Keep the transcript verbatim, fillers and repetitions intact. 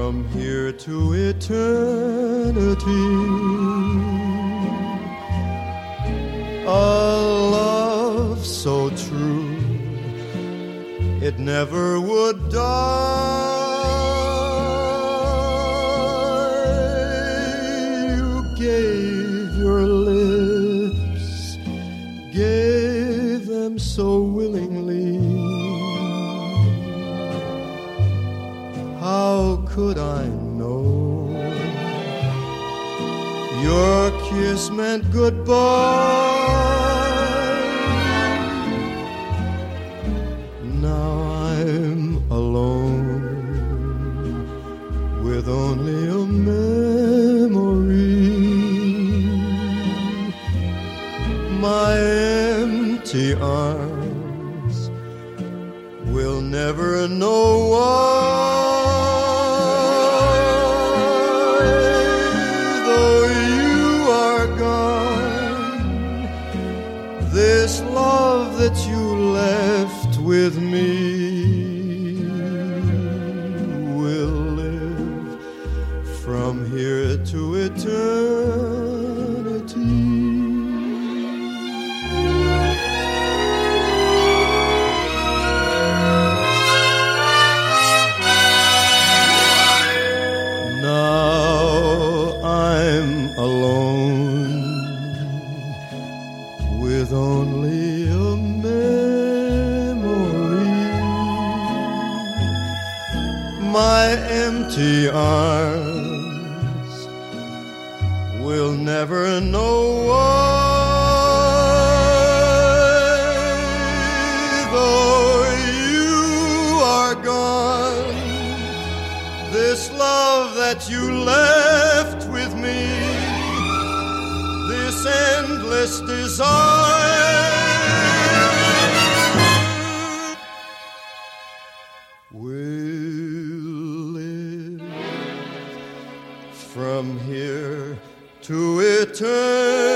from here to eternity. A love so true, it never would die. You gave your lips, gave them so willingly. How could I know your kiss meant goodbye? Now I'm alone with only a memory. My empty arms will never know why. This love that you left with me will live from here to eternity. Now I'm alone with only a memory. My empty arms will never know why. Though you are gone, this love that you left with me, this endless desire will live from here to eternity.